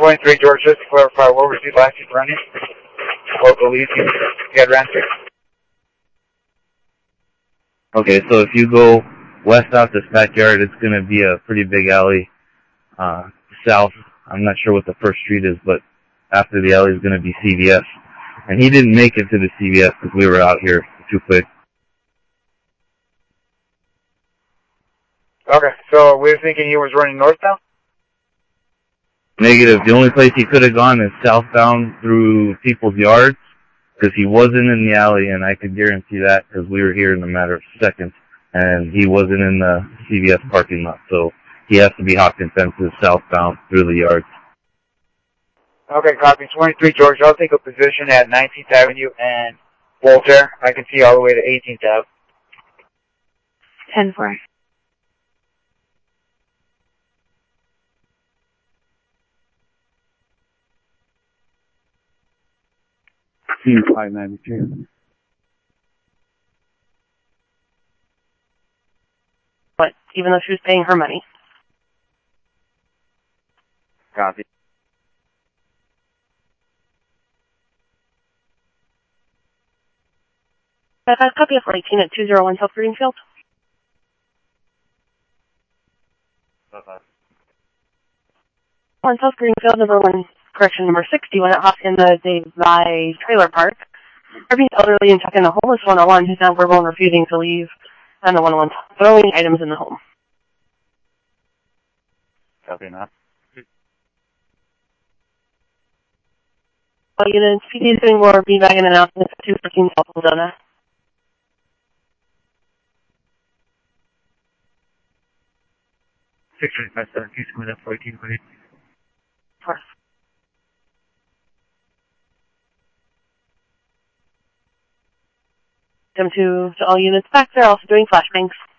23 George, just to clarify, what was the last you running? Local leads you had ran to? Okay, so if you go west out this backyard, it's going to be a pretty big alley. South, I'm not sure what the first street is, but after the alley is going to be CVS. And he didn't make it to the CVS because we were out here too quick. Okay, so we were thinking he was running northbound? Negative. The only place he could have gone is southbound through people's yards because he wasn't in the alley, and I could guarantee that because we were here in a matter of seconds, and he wasn't in the CVS parking lot. So he has to be hopping fences southbound through the yards. Okay, copy. 23 George, I'll take a position at 19th Avenue and Voltaire. I can see all the way to 18th Ave. 10-4. Team 592. But even though she was paying her money. Copy. I've had a copy of 18 at 201 South Greenfield. On South Greenfield, correction, number 60, when it hopped in the Dave Vai trailer park. Irving's elderly and checking a homeless 101 who's now verbal and refusing to leave, and the 101 throwing items in the home. Copy not. All units, PD is doing more B-wagon announcements at 214 South Ladona. Please come up 14, please. Fourth. Them to all units back there, also doing flashbangs.